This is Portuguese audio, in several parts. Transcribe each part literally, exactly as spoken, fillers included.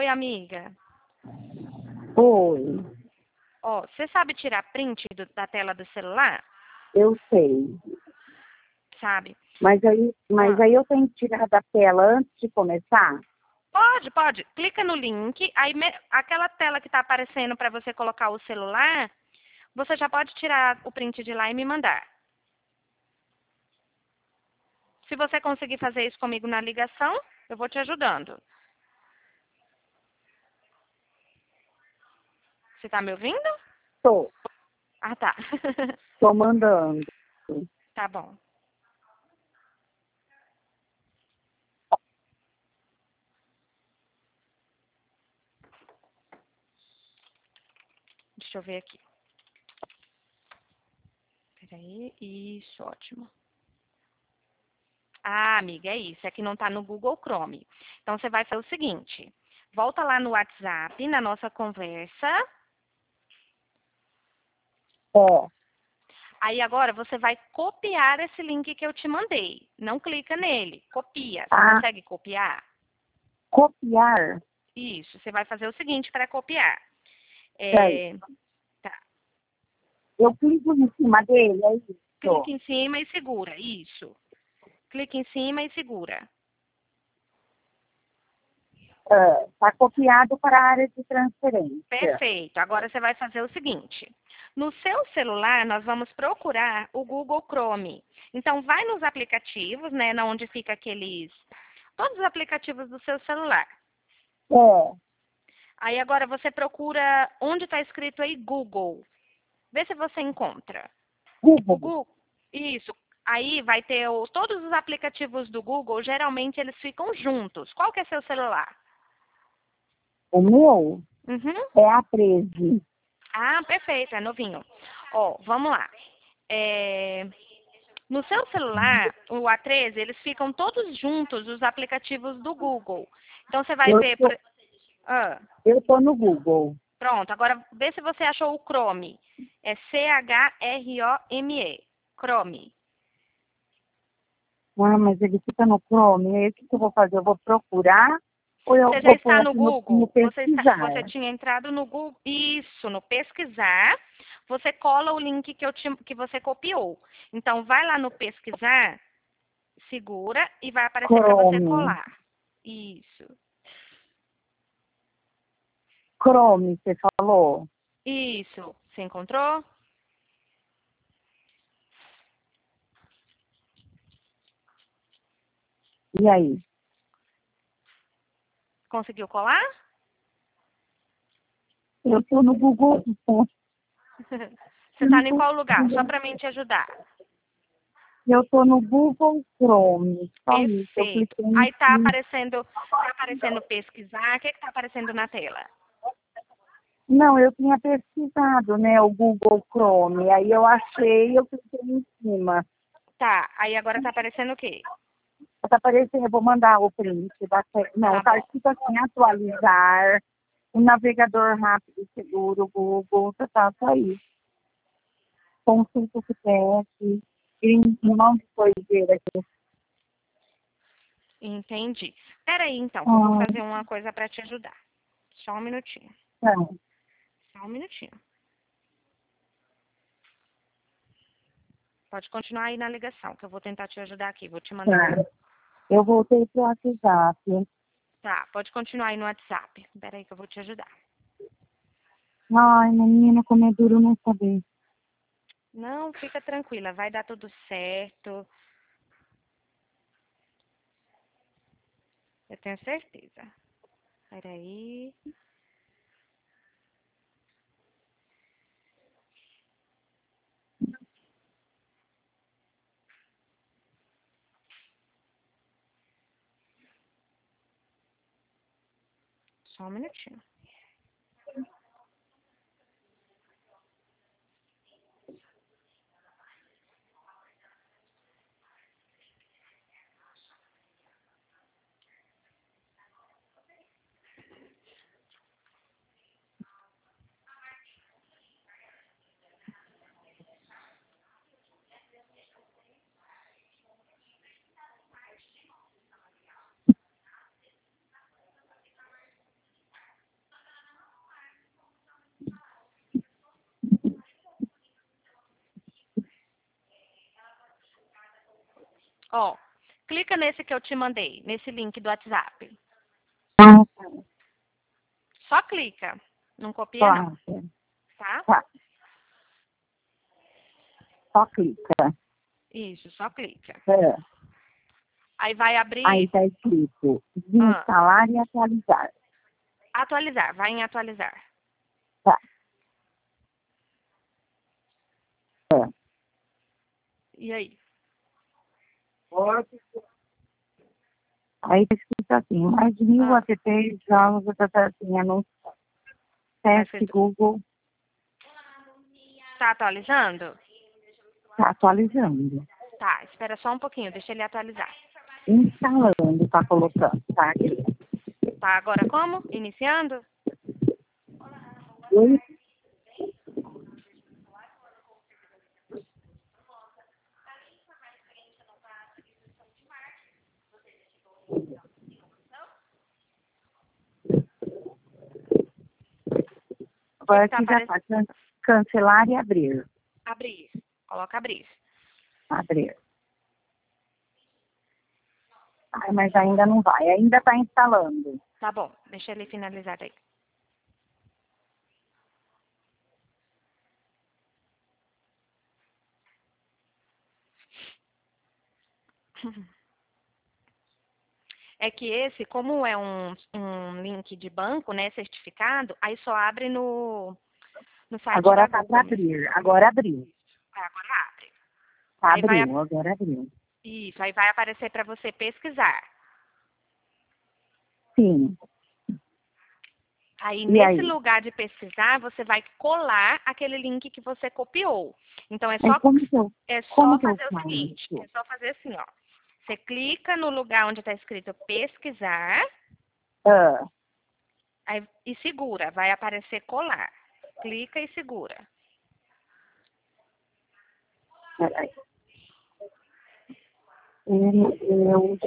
amiga. Oi, Ó, você sabe tirar print do- da tela do celular? eu sei. Sabe? Mas aí, mas Ah. aí eu tenho que tirar da tela antes de começar? Pode, pode. Clica no link, aí me- aquela tela que tá aparecendo para você colocar o celular, você já pode tirar o print de lá e me mandar. Se você conseguir fazer isso comigo na ligação, eu vou te ajudando. Você tá me ouvindo? Tô, Ah, tá. tô mandando. Tá bom. Deixa eu ver aqui. Peraí. Isso, ótimo. Ah, amiga, é isso. É que não tá no Google Chrome. Então, você vai fazer o seguinte. Volta lá no WhatsApp, na nossa conversa. Ó, Aí agora você vai copiar esse link que eu te mandei. Não clica nele. Copia. Você ah, consegue copiar? copiar. Isso. Você vai fazer o seguinte para copiar. Peraí, É, tá. eu clico em cima dele, é isso. Clica em cima e segura. Isso. Clica em cima e segura. Ah, tá copiado para a área de transferência. Perfeito. Agora você vai fazer o seguinte. No seu celular, nós vamos procurar o Google Chrome. Então, vai nos aplicativos, né, na onde fica aqueles... Todos os aplicativos do seu celular. É, Aí agora você procura onde está escrito aí Google. Vê se você encontra. O Google. Google, isso. Aí vai ter o, todos os aplicativos do Google, geralmente eles ficam juntos. Qual que é seu celular? O meu Uhum. é a treze. Ah, perfeito, é novinho. Ó, vamos lá. É, no seu celular, o A treze, eles ficam todos juntos, os aplicativos do Google. Então você vai Eu ver, tô, por... ah, eu tô no Google. pronto, agora vê se você achou o Chrome. É C H R O M E. Chrome. Ah, mas ele fica no Chrome. Aí o que, que eu vou fazer? Eu vou procurar ou eu Você já vou pôr está no aqui no, no Google? Você, está, pesquisar? você tinha entrado no Google? Isso, no pesquisar. Você cola o link que, eu te, que você copiou. Então, vai lá no pesquisar, segura e vai aparecer para você Chrome. colar. Isso. Chrome, você falou? Isso. Você encontrou? E aí? Conseguiu colar? Eu tô no Google. Você está em qual lugar? Só para mim te ajudar. Eu tô no Google Chrome. Só isso. Eu Perfeito. cliquei em Aí tá cima. aparecendo, tá aparecendo pesquisar. O que está aparecendo na tela? Não, eu tinha pesquisado, né, o Google Chrome. Aí eu achei, eu cliquei em cima. Tá. Aí agora tá aparecendo o quê? Tá aparecendo, eu vou mandar o print. Da... Não, Tá tá bom. escrito assim, atualizar, o navegador rápido e seguro, Google, tá, tá, só isso. Consulta o C P F, um monte de coiseira aqui. Entendi. Peraí, então, que eu vou Ah, fazer uma coisa para te ajudar. Só um minutinho. não, Só um minutinho. Pode continuar aí na ligação, que eu vou tentar te ajudar aqui. Vou te mandar. tá. Eu voltei pro WhatsApp. Tá, pode continuar aí no WhatsApp. Peraí que eu vou te ajudar. Ai, menina, como é duro não saber. Não, fica tranquila, vai dar tudo certo. Eu tenho certeza. Peraí. Só um minutinho. Ó, clica nesse que eu te mandei, nesse link do WhatsApp. Ah, tá. Só clica. Não copia, não. Claro. Tá? Tá. Só clica. Isso, só clica. É. Aí vai abrir. Aí está escrito Ah, desinstalar e atualizar. atualizar. Vai em atualizar. Tá. É. E aí? Aí está escrito assim, mais de mil Ah, apps, jogos, assim, anúncio, tá teste escrito. Google, Tá atualizando? está atualizando. Tá, espera só um pouquinho, deixa ele atualizar. Instalando, está colocando, tá aqui. Tá, agora como? Iniciando? Oi? Agora Tá aqui já aparecendo. está cancelar e abrir. Abrir. Coloca abrir. Abrir. Ai, mas ainda não vai, ainda está instalando. Tá bom, deixa ele finalizar aí. É que esse, como é um, um link de banco, né, certificado, aí só abre no, no site Agora da está para Google mesmo. abrir, agora abriu. Aí agora abre. Aí vai, Abriu, agora abriu. isso, aí vai aparecer para você pesquisar. Sim. Aí, E nesse aí? lugar de pesquisar, você vai colar aquele link que você copiou. Então, é Mas só, como que eu, é como só que eu fazer o faço seguinte, isso? é só fazer assim, ó. Você clica no lugar onde está escrito pesquisar, Ah, aí, e segura, vai aparecer colar. Clica e segura. peraí. Eu, eu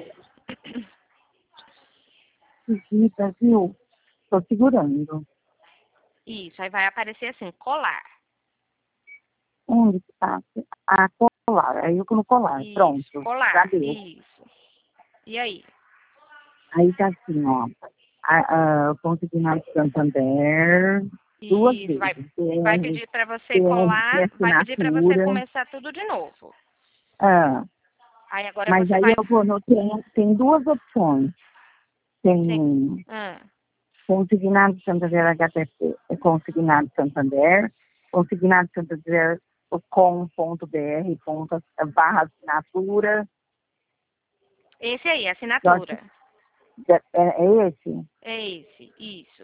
digita, viu? Estou segurando. Isso, aí vai aparecer assim, colar. Onde está? Ah, colar. Aí eu coloco colar. Isso, Pronto. Já colar, deu. isso. E aí? Aí tá assim, ó. A, a, Consignado Santander, duas Isso, vai, vezes. vai P R, pedir para você P R de colar, vai pedir para você assinatura. começar tudo de novo. Ah, Aí agora mas você aí vai... eu vou no, tem, tem duas opções. Você, Tem ah, Consignado Santander H T T, é Consignado Santander, Consignado Santander com ponto br, ponto, barra assinatura. esse aí, Jorge, assinatura. é, é esse? É esse, isso.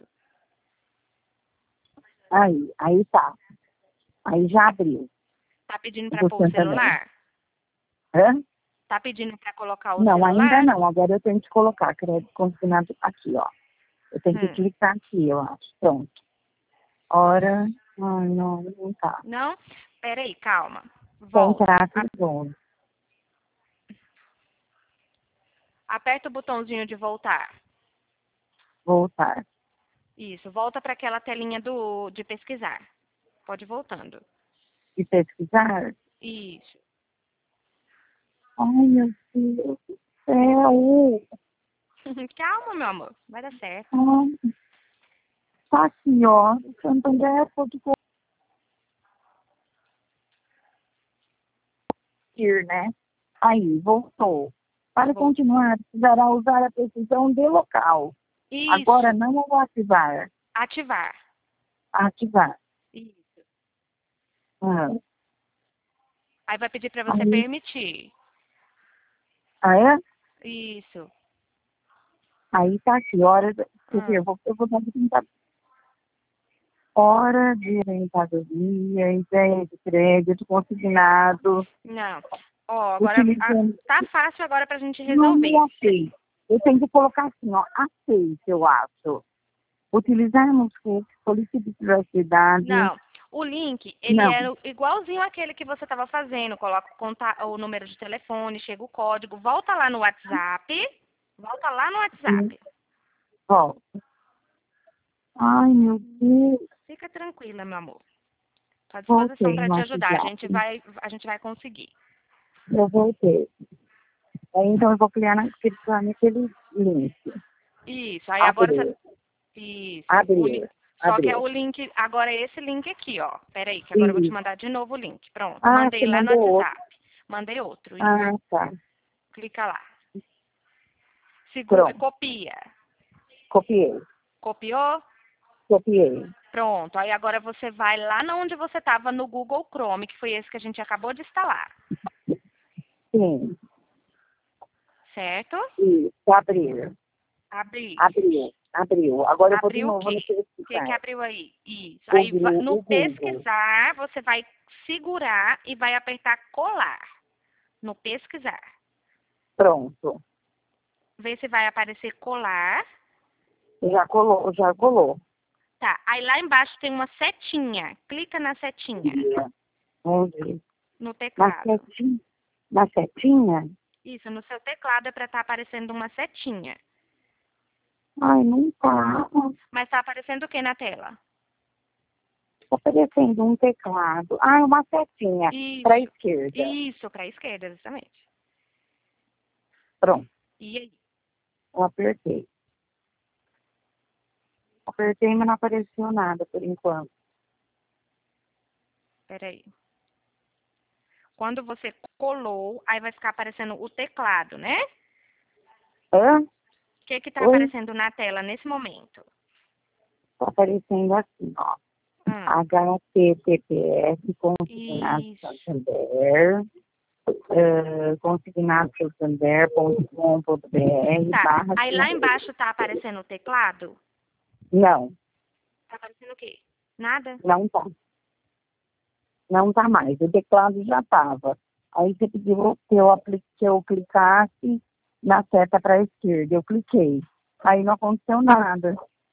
Aí, aí tá. Aí já abriu. Tá pedindo O para do pôr o Santander. celular? Hã? Tá pedindo para colocar o Não, ainda celular? não. Agora eu tenho que colocar crédito consignado aqui, ó. Eu tenho que Hum. clicar aqui, eu acho. Pronto. Ora. Ai, não, não tá. Não? Peraí, calma. Volta. Contrato A- de bom. Aperta o botãozinho de voltar. Voltar. Isso, volta para aquela telinha do de pesquisar. Pode ir voltando. E pesquisar. Isso. Ai, meu Deus do céu. Calma, meu amor. Vai dar certo. Ai, tá aqui, ó. Santander ponto com, né? Aí, voltou. Para Vol- continuar, precisará usar a precisão de local. Agora Isso. não vou ativar. Ativar. Ativar. Isso. Ah, Aí vai pedir para você aí, permitir. ah, é? Isso. Aí tá aqui, hora, de- quer dizer, Ah, eu vou, eu vou dar de tentar. Hora de aposentadoria, ideia de crédito consignado, não. Ó, agora a- utilizando, tá fácil agora pra gente não me resolver. aceito. Eu tenho que colocar assim, ó, aceito, eu acho. Utilizarmos cookies, polícia de privacidade, Não. O link, ele não. era igualzinho àquele que você estava fazendo. Coloca o, conta- o número de telefone, chega o código, volta lá no WhatsApp. Volta lá no Hum, WhatsApp. Volta. Ai, meu Deus, Fica tranquila, meu amor. Tô à disposição voltei para no te ajudar. A WhatsApp. gente vai, a gente vai conseguir. Eu voltei. Aí, então eu vou clicar, na, clicar naquele link. Isso, aí agora Abrir. você... Isso. Abrir. O li- Só que é Abrir. o link... Agora é esse link aqui, ó. Pera aí, que agora eu vou te Isso. mandar de novo o link. Pronto, Ah, mandei você lá no mandou outro. WhatsApp. Mandei outro, isso. Ah, tá. Clica lá. Segura, Pronto. copia. Copiei. Copiou? Copiei. Pronto. Aí agora você vai lá na onde você estava no Google Chrome, que foi esse que a gente acabou de instalar. Sim. Certo? Isso. Abrir. Abrir. Abriu. Abriu. Agora eu vou de Abriu o novo no quê? O que, que pesquisar. abriu aí? Isso. O, Aí va- Gru- no o Google. pesquisar, você vai segurar e vai apertar colar. No pesquisar. Pronto. Vê se vai aparecer colar. Já colou. Já colou. Tá. Aí lá embaixo tem uma setinha. Clica na setinha. Vamos ver. No Na teclado. setinha. Na setinha? Isso, no seu teclado é para estar aparecendo uma setinha. Ai, não tá. Mas tá aparecendo o que na tela? Tá aparecendo um teclado. Ah, uma setinha. Isso. Para a esquerda. Isso, para a esquerda, exatamente. Pronto. E aí? Eu apertei. Apertei, mas não apareceu nada por enquanto. Peraí. Quando você colou, aí vai ficar aparecendo o teclado, né? Hã? O que que tá Oi? aparecendo na tela nesse momento? Tá aparecendo assim, ó. Hum. H T T P S consignado Isso. Santander, uh, consignado santander ponto com ponto b r Tá. barra Aí lá embaixo tá aparecendo o teclado? Não, Tá aparecendo o quê? Nada? não tá. Não tá mais. O teclado já tava. Aí você pediu que eu, apli- que eu clicasse na seta para a esquerda. Eu cliquei. Aí não aconteceu nada.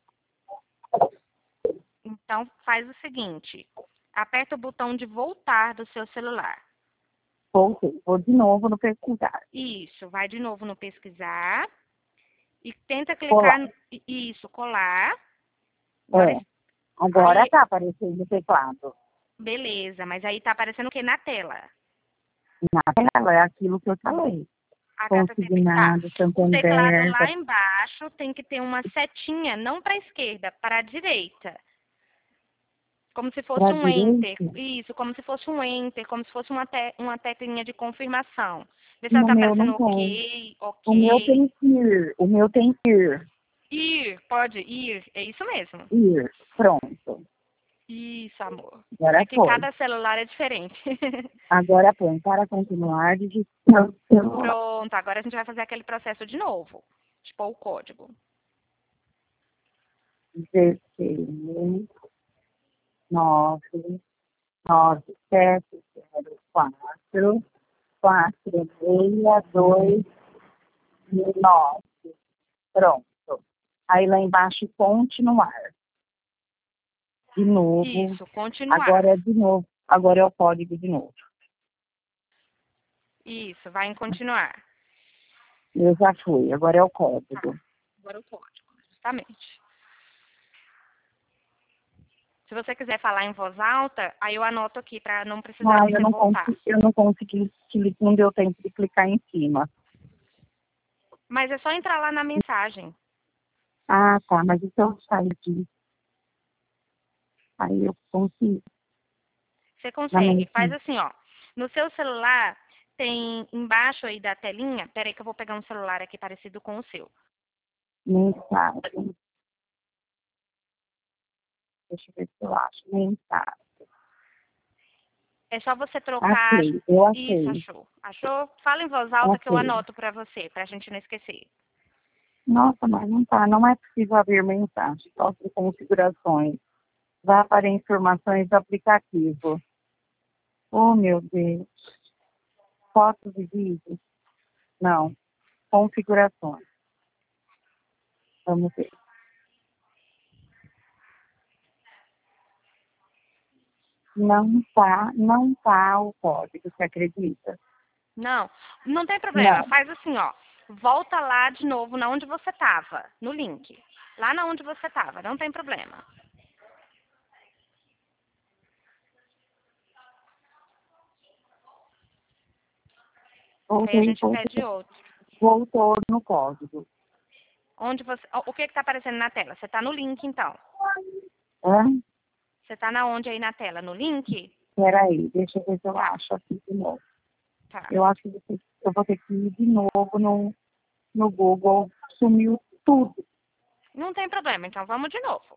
Então faz o seguinte. Aperta o botão de voltar do seu celular. Voltei. Vou de novo no pesquisar. Isso. Vai de novo no pesquisar. E tenta Colar. clicar... no- Isso, colar. Agora, É. Agora aí, tá aparecendo o teclado. beleza. Mas aí tá aparecendo o quê na tela? Na tela é aquilo que eu falei. H T T P. Tá. Consignado, O teclado Santander. lá embaixo tem que ter uma setinha, não para a esquerda, para a direita. Como se fosse Pra um enter. direita. Isso, como se fosse um enter, como se fosse uma, te uma teclinha de confirmação. Vê se ela No tá meu não aparecendo tem. ok, O meu ok. tem ir. O meu tem ir. Ir, pode ir. É isso mesmo. Ir. Pronto. Isso. Isso, amor. Agora É que foi. cada celular é diferente. Agora põe para continuar digitando o celular. Pronto, agora a gente vai fazer aquele processo de novo. Tipo, o código. dezesseis, nove, nove, sete, zero, quatro, quatro, seis, dois, nove. Pronto. Aí lá embaixo, continuar. De novo. Isso, continuar. Agora é de novo. Agora é o código de novo. Isso, vai em continuar. Eu já fui. Agora é o Tá. código. Agora o código, justamente. Se você quiser falar em voz alta, aí eu anoto aqui para não precisar Ah, eu você não voltar. consegui, eu não consegui, cli- não deu tempo de clicar em cima. Mas é só entrar lá na mensagem. Ah, tá, mas então eu saio aqui. Aí eu consigo. Você Na consegue. Faz mensagem. assim, ó. No seu celular, tem embaixo aí da telinha. Peraí que eu vou pegar um celular aqui parecido com o seu. Mensagem. Deixa eu ver se eu acho. Mensagem. É só você trocar. Achei, eu Isso, achei. achou. Achou? Fala em voz alta que eu Achei. anoto para você, pra gente não esquecer. Nossa, mas não tá. Não é possível abrir mensagem. Só de configurações. Vá para informações do aplicativo. Oh, meu Deus. Fotos e vídeos? Não. Configurações. Vamos ver. Não tá, não tá o código, você acredita? Não, não tem problema. Não. Faz assim, ó. Volta lá de novo na onde você tava, no link. Lá na onde você tava, não tem problema. Aí a Voltei, gente pede voltei. outro. Voltou no código. Onde você, o que está aparecendo na tela? Você está no link, então. Hã? Você está na onde aí na tela? No link? Peraí, deixa eu ver se eu Tá. acho aqui de novo. Tá. Eu acho que você- eu vou ter que ir de novo no, no Google. Sumiu tudo. Não tem problema, então vamos de novo.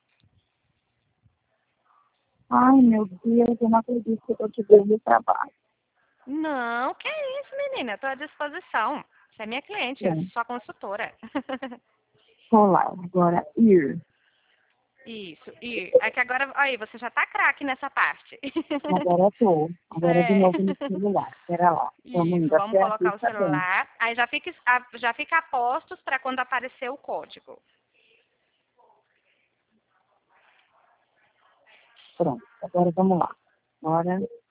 Ai, meu Deus, eu não acredito que eu tô te dando trabalho. Não, que isso, menina. Eu tô à disposição. Você é minha cliente, eu sou Bem, sua consultora. vou lá, agora ir. Isso. E é que agora, aí, você já tá craque nessa parte. Agora eu tô. Agora de É. novo no celular. Pera lá. Vamos Isso, indo vamos até aqui, colocar o tá bem. celular. Aí já fica, a- já fica a postos para quando aparecer o código. Pronto, agora vamos lá. Agora